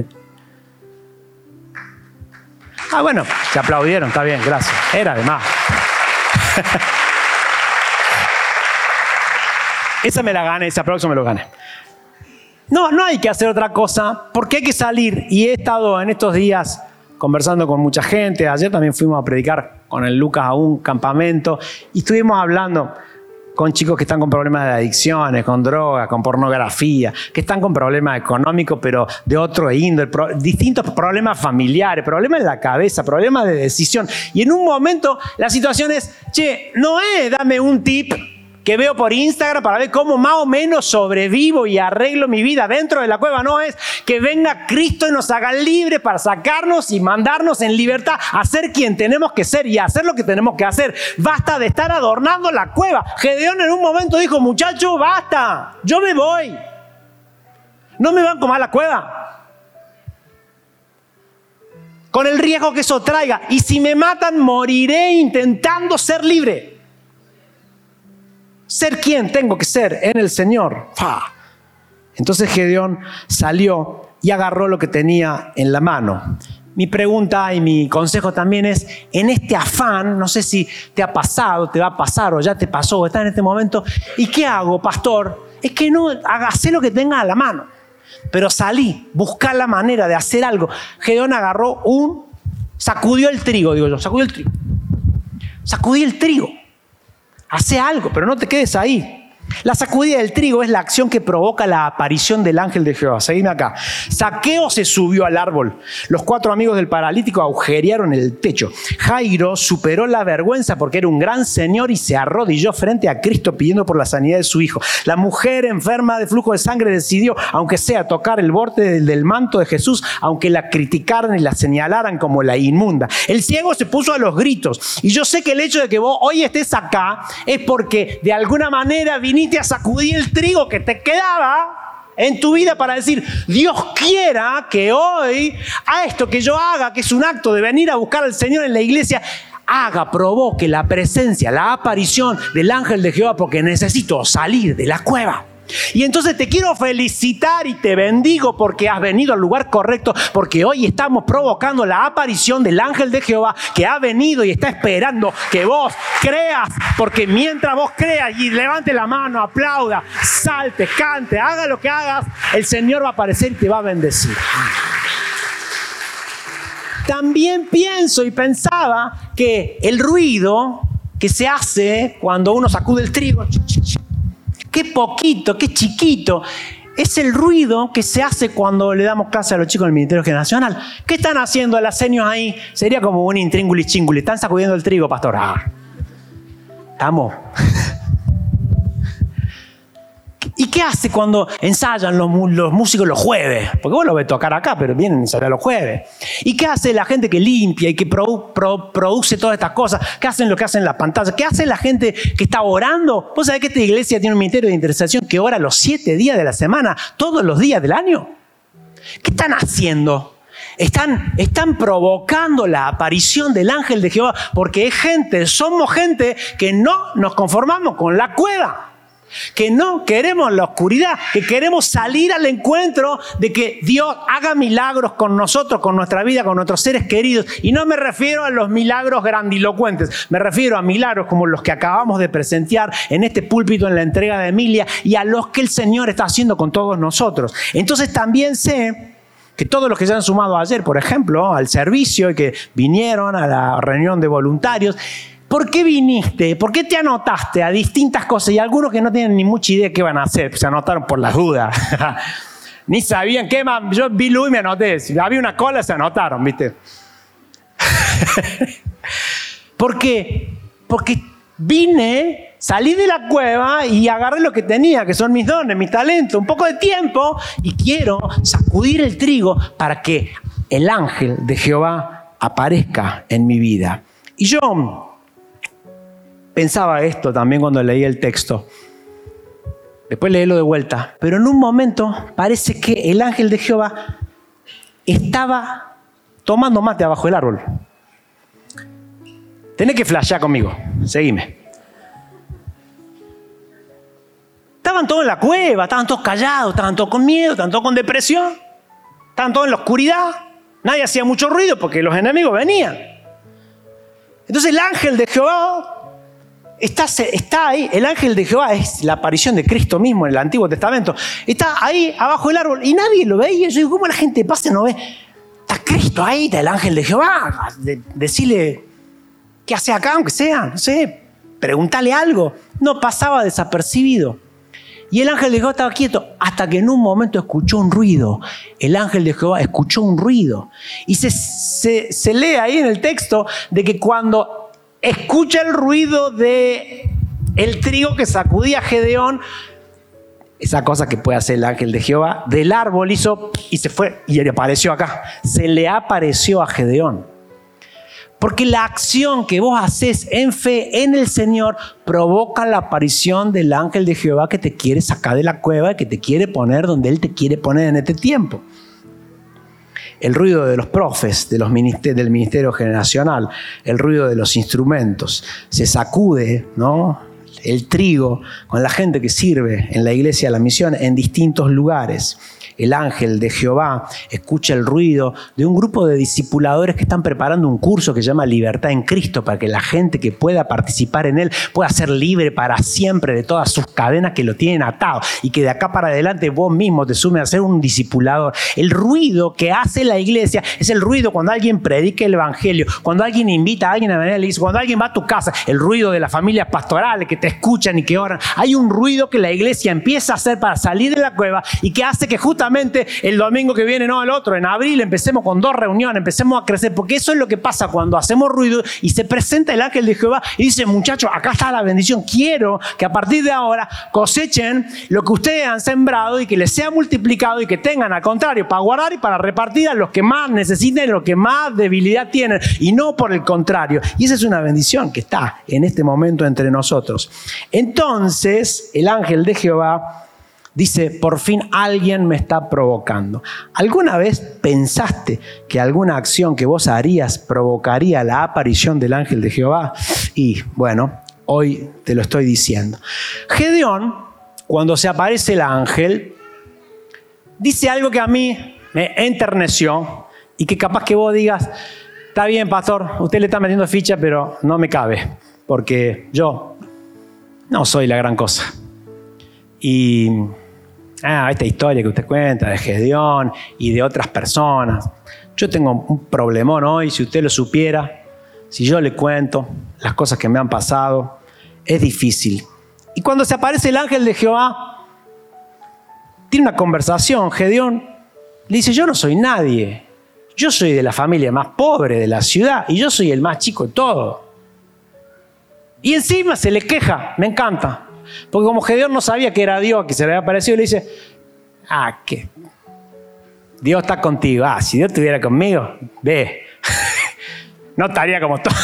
Ah, bueno, se aplaudieron, está bien, gracias. Era de más. Esa me la gané, ese aplauso me lo gané. No, no hay que hacer otra cosa porque hay que salir. Y he estado en estos días conversando con mucha gente. Ayer también fuimos a predicar con el Lucas a un campamento y estuvimos hablando con chicos que están con problemas de adicciones, con drogas, con pornografía, que están con problemas económicos, pero de otro índole, pro, distintos problemas familiares, problemas en la cabeza, problemas de decisión. Y en un momento la situación es, che, no es dame un tip que veo por Instagram para ver cómo más o menos sobrevivo y arreglo mi vida dentro de la cueva. No es que venga Cristo y nos haga libres para sacarnos y mandarnos en libertad a ser quien tenemos que ser y a hacer lo que tenemos que hacer. Basta de estar adornando la cueva. Gedeón en un momento dijo, muchachos, basta, yo me voy. No me van como a la cueva. Con el riesgo que eso traiga. Y si me matan, moriré intentando ser libre. Ser quien tengo que ser en el Señor. ¡Fa! Entonces Gedeón salió y agarró lo que tenía en la mano. Mi pregunta y mi consejo también es, en este afán, no sé si te ha pasado, te va a pasar o ya te pasó o estás en este momento, ¿y qué hago, pastor? Es que no, hágase lo que tengas a la mano. Pero salí, buscar la manera de hacer algo. Gedeón agarró un, sacudió el trigo, digo yo, sacudió el trigo. Sacudí el trigo. Hace algo, pero no te quedes ahí. La sacudida del trigo es la acción que provoca la aparición del ángel de Jehová. Seguime acá. Zaqueo se subió al árbol. Los cuatro amigos del paralítico agujerearon el techo. Jairo superó la vergüenza porque era un gran señor y se arrodilló frente a Cristo pidiendo por la sanidad de su hijo. La mujer enferma de flujo de sangre decidió, aunque sea tocar el borde del manto de Jesús, aunque la criticaran y la señalaran como la inmunda. El ciego se puso a los gritos. Y yo sé que el hecho de que vos hoy estés acá es porque de alguna manera viniste a sacudir el trigo que te quedaba en tu vida para decir, Dios quiera que hoy a esto que yo haga, que es un acto de venir a buscar al Señor en la iglesia, haga, provoque la presencia, la aparición del ángel de Jehová, porque necesito salir de la cueva. Y entonces te quiero felicitar y te bendigo porque has venido al lugar correcto, porque hoy estamos provocando la aparición del ángel de Jehová que ha venido y está esperando que vos creas, porque mientras vos creas y levante la mano, aplauda, salte, cante, haga lo que hagas, el Señor va a aparecer y te va a bendecir. También pienso y pensaba que el ruido que se hace cuando uno sacude el trigo, qué poquito, qué chiquito, es el ruido que se hace cuando le damos clase a los chicos del Ministerio Generacional. ¿Qué están haciendo las señas ahí? Sería como un intríngulis chinguli. Están sacudiendo el trigo, pastor. Ah. Estamos. ¿Y qué hace cuando ensayan los, los músicos los jueves? Porque vos lo ves tocar acá, pero vienen a ensayar los jueves. ¿Y qué hace la gente que limpia y que produ, pro, produce todas estas cosas? ¿Qué hacen lo que hacen las pantallas? ¿Qué hace la gente que está orando? ¿Vos sabés que esta iglesia tiene un ministerio de intercesión que ora los siete días de la semana, todos los días del año? ¿Qué están haciendo? Están, están provocando la aparición del ángel de Jehová, porque es gente, somos gente que no nos conformamos con la cueva. Que no queremos la oscuridad, que queremos salir al encuentro de que Dios haga milagros con nosotros, con nuestra vida, con nuestros seres queridos. Y no me refiero a los milagros grandilocuentes, me refiero a milagros como los que acabamos de presenciar en este púlpito en la entrega de Emilia y a los que el Señor está haciendo con todos nosotros. Entonces también sé que todos los que se han sumado ayer, por ejemplo, al servicio y que vinieron a la reunión de voluntarios, ¿por qué viniste? ¿Por qué te anotaste a distintas cosas? Y algunos que no tienen ni mucha idea de qué van a hacer, se anotaron por las dudas. Ni sabían qué más. Yo vi luz y me anoté. Si había una cola, se anotaron, ¿viste? ¿Por qué? Porque vine, salí de la cueva y agarré lo que tenía, que son mis dones, mis talentos, un poco de tiempo, y quiero sacudir el trigo para que el ángel de Jehová aparezca en mi vida. Y yo pensaba esto también cuando leí el texto. Después leílo de vuelta. Pero en un momento parece que el ángel de Jehová estaba tomando mate abajo del árbol. Tenés que flashear conmigo. Seguime. Estaban todos en la cueva, estaban todos callados, estaban todos con miedo, estaban todos con depresión, estaban todos en la oscuridad. Nadie hacía mucho ruido porque los enemigos venían. Entonces el ángel de Jehová Está, está ahí, el ángel de Jehová es la aparición de Cristo mismo en el Antiguo Testamento. Está ahí abajo del árbol y nadie lo veía. Yo digo, ¿cómo la gente pasa y no ve? Está Cristo ahí, está el ángel de Jehová. De, decirle, ¿qué hace acá? Aunque sea, no sé, pregúntale algo. No pasaba desapercibido. Y el ángel de Jehová estaba quieto hasta que en un momento escuchó un ruido. El ángel de Jehová escuchó un ruido. Y se, se, se lee ahí en el texto de que cuando escucha el ruido de el trigo que sacudía Gedeón, esa cosa que puede hacer el ángel de Jehová, del árbol hizo y se fue y apareció acá. Se le apareció a Gedeón. Porque la acción que vos haces en fe en el Señor provoca la aparición del ángel de Jehová que te quiere sacar de la cueva y que te quiere poner donde Él te quiere poner en este tiempo. El ruido de los profes, de los minister- del ministerio generacional, el ruido de los instrumentos. Se sacude, ¿no?, el trigo con la gente que sirve en la iglesia de la misión en distintos lugares. El ángel de Jehová escucha el ruido de un grupo de discipuladores que están preparando un curso que se llama Libertad en Cristo, para que la gente que pueda participar en él pueda ser libre para siempre de todas sus cadenas que lo tienen atado, y que de acá para adelante vos mismo te sumes a ser un discipulador. El ruido que hace la iglesia es el ruido cuando alguien predica el evangelio, cuando alguien invita a alguien a venir a la iglesia, cuando alguien va a tu casa, el ruido de las familias pastorales que te escuchan y que oran. Hay un ruido que la iglesia empieza a hacer para salir de la cueva y que hace que justamente el domingo que viene, no el otro, en abril, empecemos con dos reuniones, empecemos a crecer, porque eso es lo que pasa cuando hacemos ruido y se presenta el ángel de Jehová y dice, muchachos, acá está la bendición, quiero que a partir de ahora cosechen lo que ustedes han sembrado y que les sea multiplicado y que tengan, al contrario, para guardar y para repartir a los que más necesiten, los que más debilidad tienen, y no por el contrario. Y esa es una bendición que está en este momento entre nosotros. Entonces, el ángel de Jehová dice, por fin alguien me está provocando. ¿Alguna vez pensaste que alguna acción que vos harías provocaría la aparición del ángel de Jehová? Y bueno, hoy te lo estoy diciendo. Gedeón, cuando se aparece el ángel, dice algo que a mí me enterneció y que capaz que vos digas, está bien, pastor, usted le está metiendo ficha, pero no me cabe, porque yo no soy la gran cosa. Y ah, esta historia que usted cuenta de Gedeón y de otras personas, yo tengo un problemón hoy, si usted lo supiera, si yo le cuento las cosas que me han pasado, es difícil. Y cuando se aparece el ángel de Jehová, tiene una conversación. Gedeón le dice, yo no soy nadie, yo soy de la familia más pobre de la ciudad y yo soy el más chico de todo. Y encima se le queja, me encanta. Porque como Gedeón no sabía que era Dios que se le había aparecido, le dice, ah, ¿qué? Dios está contigo. Ah, si Dios estuviera conmigo, ve. No estaría como todo.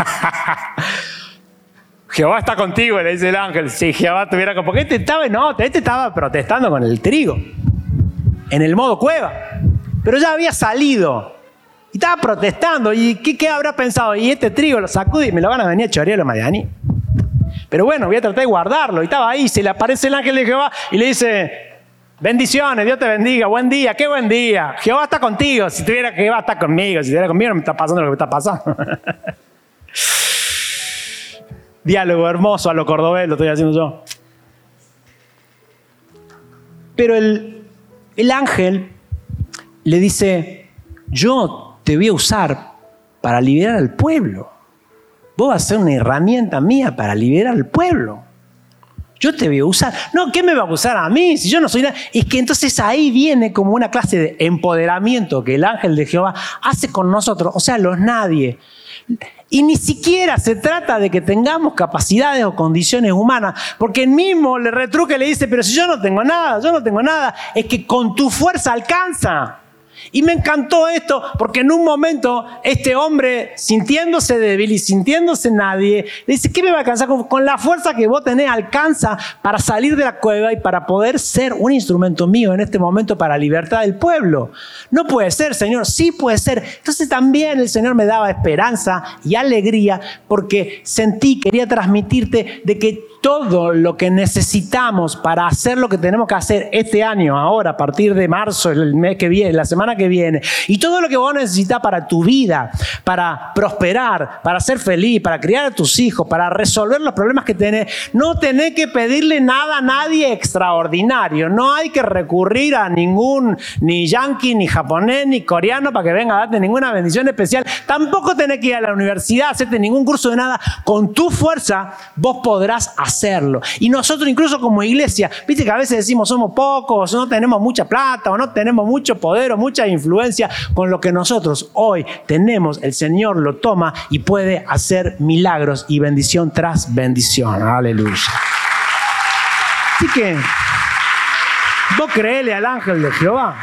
Jehová está contigo, le dice el ángel. Si Jehová estuviera contigo. Porque este estaba, no, este estaba protestando con el trigo. En el modo cueva. Pero ya había salido. Y estaba protestando. ¿Y qué, qué habrá pensado? Y este trigo lo sacude y me lo van a venir a chorear los madianí. Pero bueno, voy a tratar de guardarlo. Y estaba ahí, se le aparece el ángel de Jehová y le dice, bendiciones, Dios te bendiga, buen día, qué buen día. Jehová está contigo, si tuviera que Jehová está conmigo, si estuviera conmigo no me está pasando lo que me está pasando. Diálogo hermoso a lo cordobés, lo estoy haciendo yo. Pero el, el ángel le dice, yo te voy a usar para liberar al pueblo. Vos vas a ser una herramienta mía para liberar al pueblo. Yo te voy a usar. No, ¿qué me va a usar a mí? Si yo no soy nada. Es que entonces ahí viene como una clase de empoderamiento que el ángel de Jehová hace con nosotros. O sea, los nadie. Y ni siquiera se trata de que tengamos capacidades o condiciones humanas, porque él mismo le retruca y le dice, pero si yo no tengo nada, yo no tengo nada, es que con tu fuerza alcanza. Y me encantó esto porque en un momento este hombre, sintiéndose débil y sintiéndose nadie, le dice, ¿qué me va a alcanzar? Con, con la fuerza que vos tenés alcanza para salir de la cueva y para poder ser un instrumento mío en este momento para la libertad del pueblo. No puede ser, Señor, sí puede ser. Entonces también el Señor me daba esperanza y alegría porque sentí, quería transmitirte de que todo lo que necesitamos para hacer lo que tenemos que hacer este año, ahora, a partir de marzo, el mes que viene, la semana que viene, y todo lo que vos necesitas para tu vida, para prosperar, para ser feliz, para criar a tus hijos, para resolver los problemas que tenés, no tenés que pedirle nada a nadie extraordinario. No hay que recurrir a ningún, ni yanqui, ni japonés, ni coreano para que venga a darte ninguna bendición especial. Tampoco tenés que ir a la universidad, hacerte ningún curso de nada. Con tu fuerza vos podrás hacer hacerlo. Y nosotros incluso como iglesia, viste que a veces decimos somos pocos, no tenemos mucha plata o no tenemos mucho poder o mucha influencia. Con lo que nosotros hoy tenemos, el Señor lo toma y puede hacer milagros y bendición tras bendición. Aleluya. Así que vos creele al ángel de Jehová.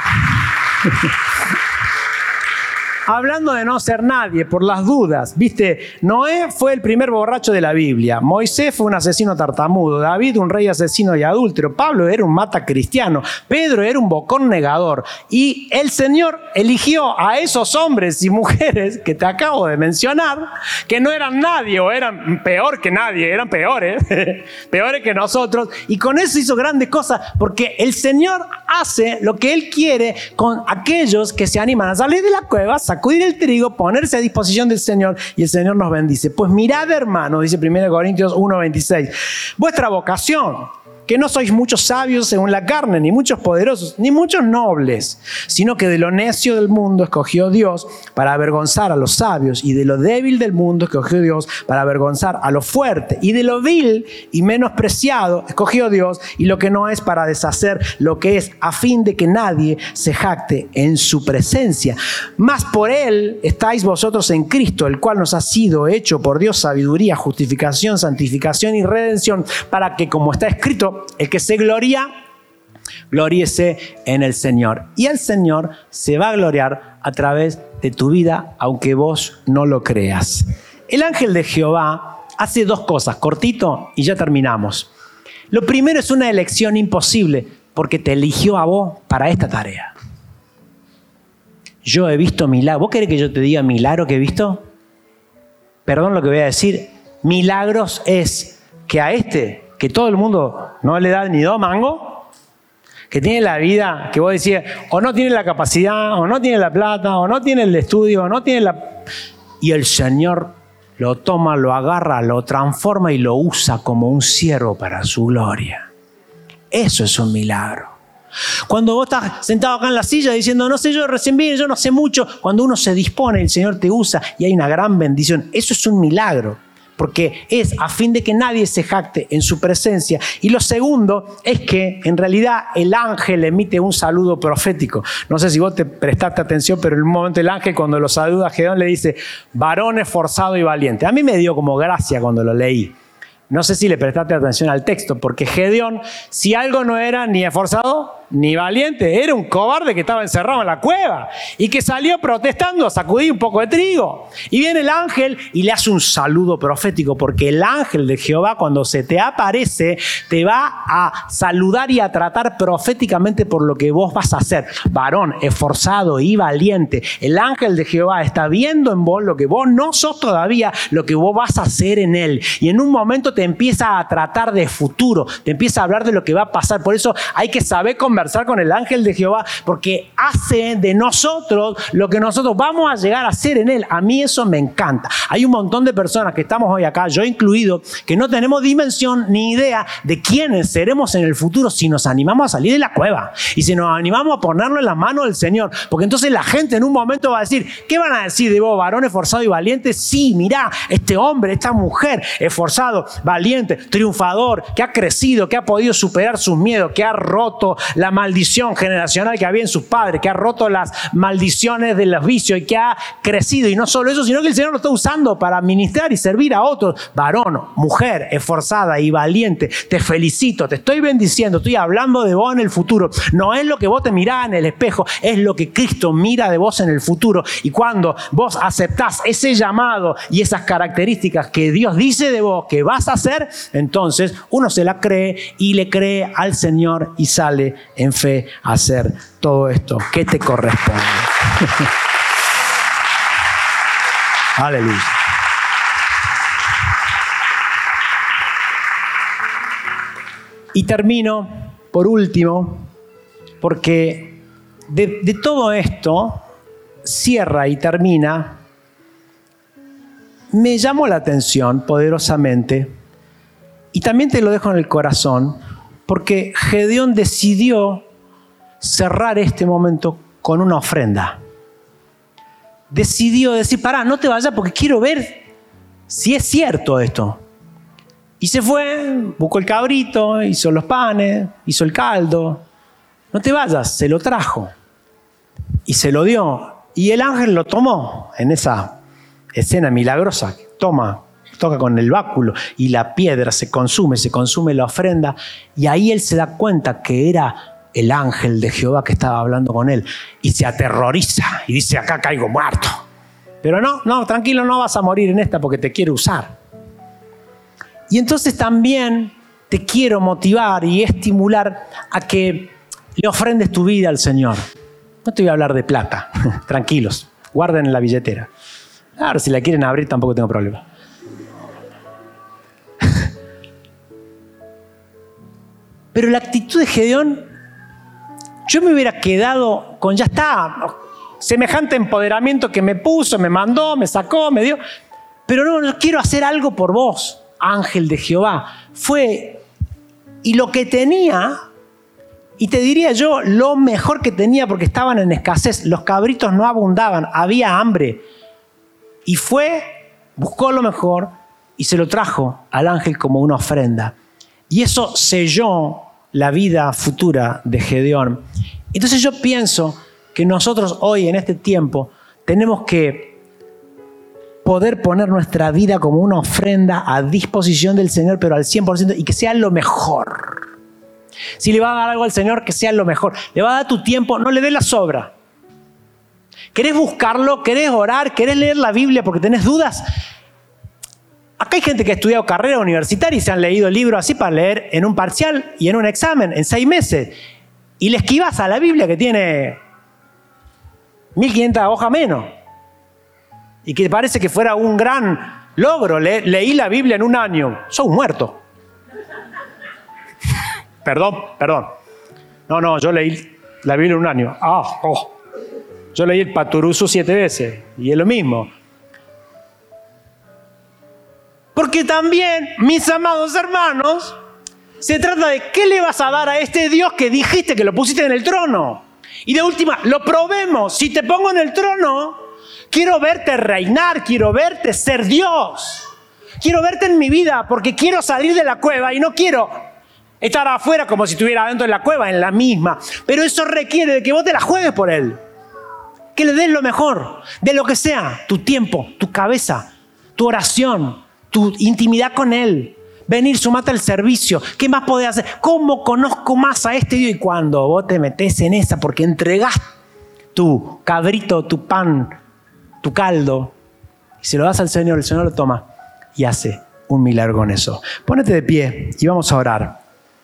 Hablando de no ser nadie, por las dudas, viste, Noé fue el primer borracho de la Biblia, Moisés fue un asesino tartamudo, David un rey asesino y adúltero, Pablo era un mata cristiano, Pedro era un bocón negador, y el Señor eligió a esos hombres y mujeres que te acabo de mencionar, que no eran nadie o eran peor que nadie, eran peores, peores que nosotros, y con eso hizo grandes cosas, porque el Señor hace lo que Él quiere con aquellos que se animan a salir de la cueva, sacudir el trigo, ponerse a disposición del Señor y el Señor nos bendice. Pues mirad, hermano, dice primera Corintios uno veintiséis, vuestra vocación, que no sois muchos sabios según la carne, ni muchos poderosos, ni muchos nobles, sino que de lo necio del mundo escogió Dios para avergonzar a los sabios, y de lo débil del mundo escogió Dios para avergonzar a lo fuerte, y de lo vil y menospreciado escogió Dios, y lo que no es para deshacer lo que es, a fin de que nadie se jacte en su presencia. Mas por él estáis vosotros en Cristo, el cual nos ha sido hecho por Dios sabiduría, justificación, santificación y redención, para que, como está escrito, el que se gloria, gloríese en el Señor. Y el Señor se va a gloriar a través de tu vida, aunque vos no lo creas. El ángel de Jehová hace dos cosas, cortito y ya terminamos. Lo primero es una elección imposible, porque te eligió a vos para esta tarea. Yo he visto milagros. ¿Vos querés que yo te diga milagro que he visto? Perdón lo que voy a decir. Milagros es que a este, que todo el mundo no le da ni dos mangos, que tiene la vida, que vos decís, o no tiene la capacidad, o no tiene la plata, o no tiene el estudio, o no tiene la... Y el Señor lo toma, lo agarra, lo transforma y lo usa como un siervo para su gloria. Eso es un milagro. Cuando vos estás sentado acá en la silla diciendo, no sé, yo recién vine, yo no sé mucho, cuando uno se dispone, el Señor te usa y hay una gran bendición. Eso es un milagro. Porque es a fin de que nadie se jacte en su presencia. Y lo segundo es que en realidad el ángel emite un saludo profético. No sé si vos te prestaste atención, pero en un momento el ángel cuando lo saluda a Gedeón le dice, varón esforzado y valiente. A mí me dio como gracia cuando lo leí. No sé si le prestaste atención al texto, porque Gedeón, si algo no era ni esforzado, ni valiente, era un cobarde que estaba encerrado en la cueva y que salió protestando a sacudir un poco de trigo. Y viene el ángel y le hace un saludo profético, porque el ángel de Jehová, cuando se te aparece, te va a saludar y a tratar proféticamente por lo que vos vas a hacer. Varón, esforzado y valiente, el ángel de Jehová está viendo en vos lo que vos no sos todavía, lo que vos vas a hacer en él. Y en un momento te empieza a tratar de futuro, te empieza a hablar de lo que va a pasar. Por eso hay que saber conversar con el ángel de Jehová, porque hace de nosotros lo que nosotros vamos a llegar a hacer en él. A mí eso me encanta. Hay un montón de personas que estamos hoy acá, yo incluido, que no tenemos dimensión ni idea de quiénes seremos en el futuro si nos animamos a salir de la cueva y si nos animamos a ponerlo en las manos del Señor. Porque entonces la gente en un momento va a decir, ¿qué van a decir de vos, varón esforzado y valiente? Sí, mirá, este hombre, esta mujer, esforzado, valiente, triunfador, que ha crecido, que ha podido superar sus miedos, que ha roto la maldición generacional que había en sus padres, que ha roto las maldiciones de los vicios y que ha crecido. Y no solo eso, sino que el Señor lo está usando para ministrar y servir a otros. Varón, mujer, esforzada y valiente, te felicito, te estoy bendiciendo, estoy hablando de vos en el futuro. No es lo que vos te mirás en el espejo, es lo que Cristo mira de vos en el futuro. Y cuando vos aceptás ese llamado y esas características que Dios dice de vos que vas a hacer, entonces uno se la cree y le cree al Señor y sale en fe a hacer todo esto que te corresponde. Aleluya. Y termino por último, porque de, de todo esto cierra y termina. Me llamó la atención poderosamente, y también te lo dejo en el corazón, porque Gedeón decidió cerrar este momento con una ofrenda. Decidió decir, pará, no te vayas porque quiero ver si es cierto esto. Y se fue, buscó el cabrito, hizo los panes, hizo el caldo. No te vayas, se lo trajo. Y se lo dio. Y el ángel lo tomó en esa escena milagrosa. Toma, toca con el báculo y la piedra se consume, se consume la ofrenda. Y ahí él se da cuenta que era el ángel de Jehová que estaba hablando con él. Y se aterroriza y dice, acá caigo muerto. Pero no, no, tranquilo, no vas a morir en esta porque te quiero usar. Y entonces también te quiero motivar y estimular a que le ofrendes tu vida al Señor. No te voy a hablar de plata, tranquilos, guarden en la billetera. Claro, si la quieren abrir tampoco tengo problema. Pero la actitud de Gedeón, yo me hubiera quedado con ya está, semejante empoderamiento que me puso, me mandó, me sacó, me dio. Pero no, no quiero hacer algo por vos, ángel de Jehová. Fue, y lo que tenía, y te diría yo, lo mejor que tenía, porque estaban en escasez, los cabritos no abundaban, había hambre. Y fue, buscó lo mejor y se lo trajo al ángel como una ofrenda. Y eso selló la vida futura de Gedeón. Entonces yo pienso que nosotros hoy, en este tiempo, tenemos que poder poner nuestra vida como una ofrenda a disposición del Señor, pero al cien por ciento, y que sea lo mejor. Si le va a dar algo al Señor, que sea lo mejor. Le va a dar tu tiempo, no le dé la sobra. ¿Querés buscarlo? ¿Querés orar? ¿Querés leer la Biblia porque tenés dudas? Acá hay gente que ha estudiado carrera universitaria y se han leído libros así para leer en un parcial y en un examen, en seis meses. Y le esquivas a la Biblia que tiene mil quinientas hojas menos. Y que parece que fuera un gran logro. Le, leí la Biblia en un año. Soy un muerto. Perdón, perdón. No, no, yo leí la Biblia en un año. Ah, oh. Yo leí el Paturuso siete veces. Y es lo mismo. Porque también, mis amados hermanos, se trata de qué le vas a dar a este Dios que dijiste que lo pusiste en el trono. Y de última, lo probemos. Si te pongo en el trono, quiero verte reinar, quiero verte ser Dios. Quiero verte en mi vida porque quiero salir de la cueva y no quiero estar afuera como si estuviera dentro de la cueva, en la misma. Pero eso requiere de que vos te la juegues por Él. Que le des lo mejor, de lo que sea, tu tiempo, tu cabeza, tu oración, tu intimidad con Él, Venir, sumate al servicio. ¿Qué más podés hacer? ¿Cómo conozco más a este Dios? Y cuando vos te metés en esa porque entregás tu cabrito, tu pan, tu caldo, y se lo das al Señor, el Señor lo toma y hace un milagro con eso. Pónete de pie y vamos a orar.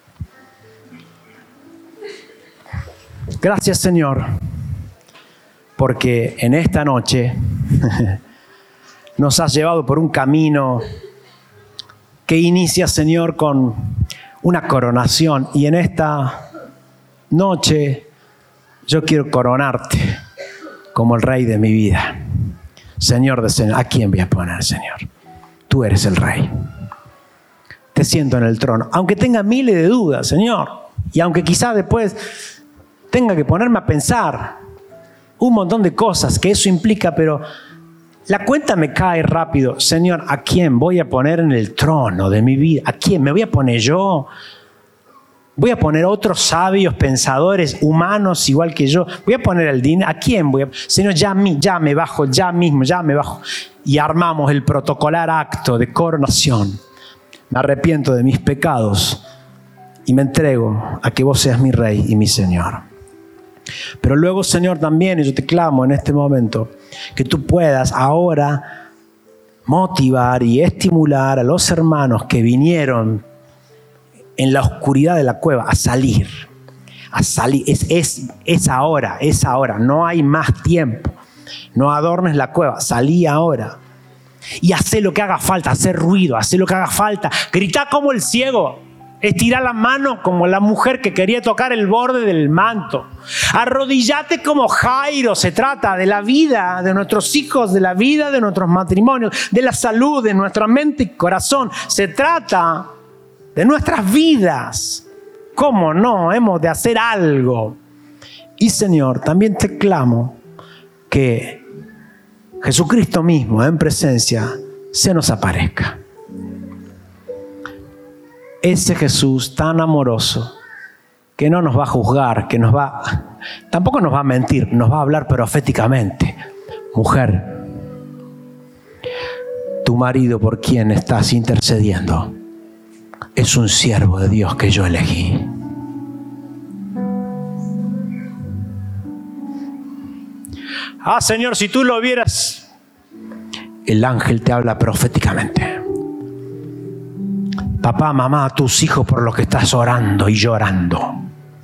Gracias, Señor, porque en esta noche nos has llevado por un camino que inicia, Señor, con una coronación. Y en esta noche yo quiero coronarte como el Rey de mi vida. Señor de Señor, ¿a quién voy a poner, Señor? Tú eres el Rey. Te siento en el trono. Aunque tenga miles de dudas, Señor, y aunque quizás después tenga que ponerme a pensar un montón de cosas que eso implica, pero la cuenta me cae rápido. Señor, ¿a quién voy a poner en el trono de mi vida? ¿A quién me voy a poner yo? ¿Voy a poner otros sabios, pensadores, humanos igual que yo? ¿Voy a poner el dinero? ¿A quién voy a...? Señor, ya, ya me bajo, ya mismo, ya me bajo. Y armamos el protocolar acto de coronación. Me arrepiento de mis pecados y me entrego a que vos seas mi Rey y mi Señor. Pero luego, Señor, también, y yo te clamo en este momento, que tú puedas ahora motivar y estimular a los hermanos que vinieron en la oscuridad de la cueva a salir, a salir. Es, es, es ahora, es ahora, no hay más tiempo. No adornes la cueva, salí ahora. Y hacé lo que haga falta, hacer ruido, hacé lo que haga falta. Grita como el ciego. Estira la mano como la mujer que quería tocar el borde del manto. Arrodillate como Jairo. Se trata de la vida de nuestros hijos, de la vida de nuestros matrimonios, de la salud de nuestra mente y corazón. Se trata de nuestras vidas. ¿Cómo no? Hemos de hacer algo. Y Señor, también te clamo que Jesucristo mismo en presencia se nos aparezca. Ese Jesús tan amoroso que no nos va a juzgar, que nos va, tampoco nos va a mentir, nos va a hablar proféticamente. Mujer, tu marido por quien estás intercediendo es un siervo de Dios que yo elegí. Ah, Señor, si tú lo vieras, el ángel te habla proféticamente. Papá, mamá, a tus hijos por los que estás orando y llorando.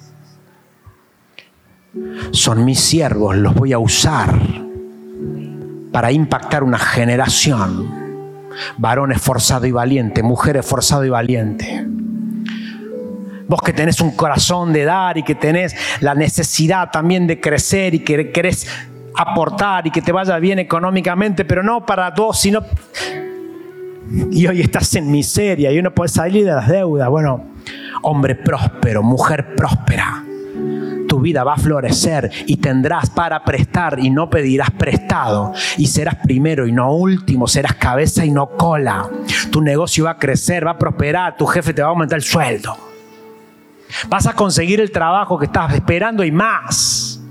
Son mis siervos, los voy a usar para impactar una generación. Varón esforzado y valiente, mujer esforzado y valiente. Vos que tenés un corazón de dar y que tenés la necesidad también de crecer y que querés aportar y que te vaya bien económicamente, pero no para vos, sino... Y hoy estás en miseria y hoy no puedes salir de las deudas. Bueno, hombre próspero, mujer próspera, tu vida va a florecer y tendrás para prestar y no pedirás prestado. Y serás primero y no último, serás cabeza y no cola. Tu negocio va a crecer, va a prosperar, tu jefe te va a aumentar el sueldo. Vas a conseguir el trabajo que estás esperando y más.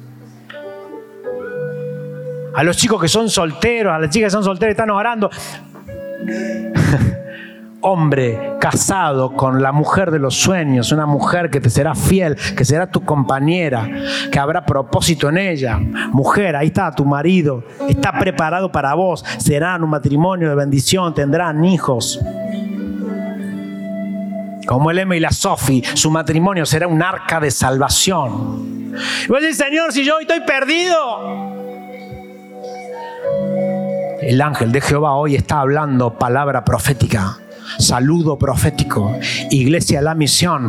A los chicos que son solteros, a las chicas que son solteras y están orando. Hombre casado con la mujer de los sueños, una mujer que te será fiel, que será tu compañera, que habrá propósito en ella. Mujer, ahí está tu marido, está preparado para vos, serán un matrimonio de bendición, tendrán hijos. Como el Emma y la Sophie, su matrimonio será un arca de salvación. Y vos decís, Señor, si yo hoy estoy perdido. El ángel de Jehová hoy está hablando palabra profética, saludo profético, iglesia la misión.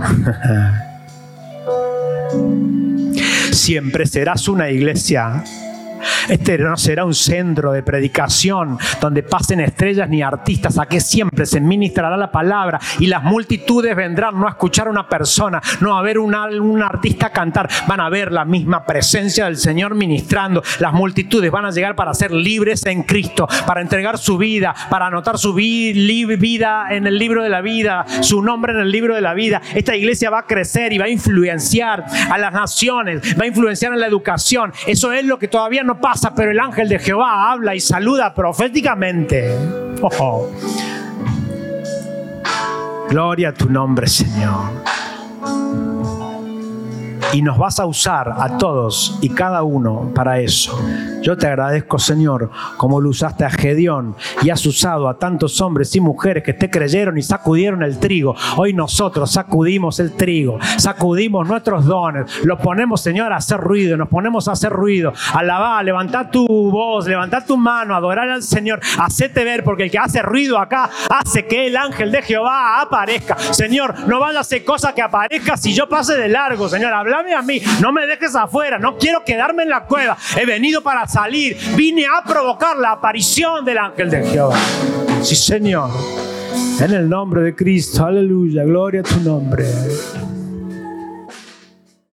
Siempre serás una iglesia. Este no será un centro de predicación donde pasen estrellas ni artistas. Aquí siempre se ministrará la palabra y las multitudes vendrán no a escuchar a una persona, no a ver una, un artista cantar. Van a ver la misma presencia del Señor ministrando. Las multitudes van a llegar para ser libres en Cristo, para entregar su vida, para anotar su vi, li, vida en el libro de la vida, su nombre en el libro de la vida. Esta iglesia va a crecer y va a influenciar a las naciones, va a influenciar en la educación. Eso es lo que todavía no pasa, pero el ángel de Jehová habla y saluda proféticamente. Oh. Gloria a tu nombre, Señor. Y nos vas a usar a todos y cada uno para eso. Yo te agradezco, Señor, como lo usaste a Gedeón y has usado a tantos hombres y mujeres que te creyeron y sacudieron el trigo. Hoy nosotros sacudimos el trigo, sacudimos nuestros dones, los ponemos, Señor, a hacer ruido, nos ponemos a hacer ruido. Alabá, levantá tu voz, levantá tu mano, adorar al Señor, hacete ver, porque el que hace ruido acá hace que el ángel de Jehová aparezca. Señor, no vaya a hacer cosa que aparezca si yo pase de largo, Señor, háblame a mí, no me dejes afuera, no quiero quedarme en la cueva, he venido para salir, vine a provocar la aparición del ángel de Jehová. Sí, Señor, en el nombre de Cristo, aleluya, gloria a tu nombre.